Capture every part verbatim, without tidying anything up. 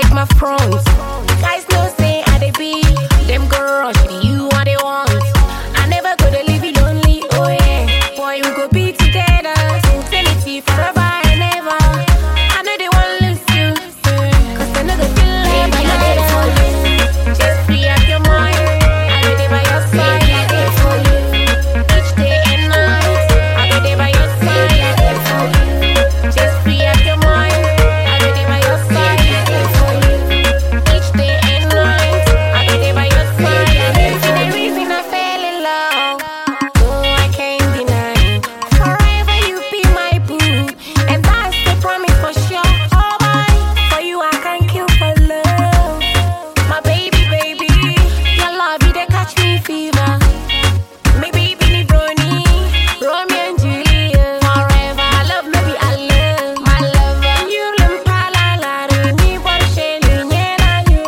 check my front. Guys know say I dey be. Them go rush me, you what they want. I never go to leave you lonely, oh yeah. Boy, we go be together, infinity forever and ever. I know they want lose you, cause I know they feel like baby, I did for you. Just free up your mind, I go there by your side. Baby, I did for you. Each day and night, I go there by your side. Baby, I did for you. Just free up your mind, I go there by your side. Baby, I did for you. Each day and night, I go there by your side. For the reason I fell in love, no, I can't deny. Forever you be my boo, and that's the promise for sure. Oh boy, for you I can kill for love. My baby, baby, your love you dey catch me fever. My baby ni brony, Romeo and Juliet. Forever, my love no be I love, my lover. You lumpala la ni borsheli nyena you.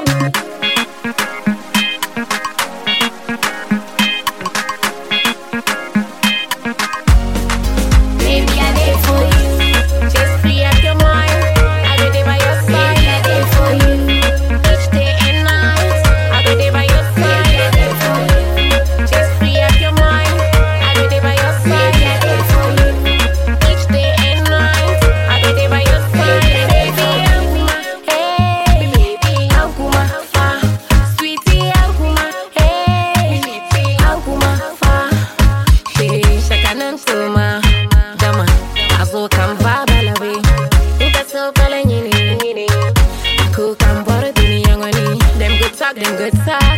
Baby, I did for you. Just free up your mind. I go there by your side. Baby, I did for you. Each day and night, I go there by your side. Baby, I did for you. Just free up your mind. I go there by your side. Baby, I did for you. Each day and night, I go there by your side. Baby, Ankuma, hey, Ankuma, ah, sweetie Ankuma, hey, Ankuma, ah. Hey, shakanan suma, dama, azo kan babalawe. Uka so pala nyini, nyini. Aku kan bora dunia ngani. Them good talk, them good talk.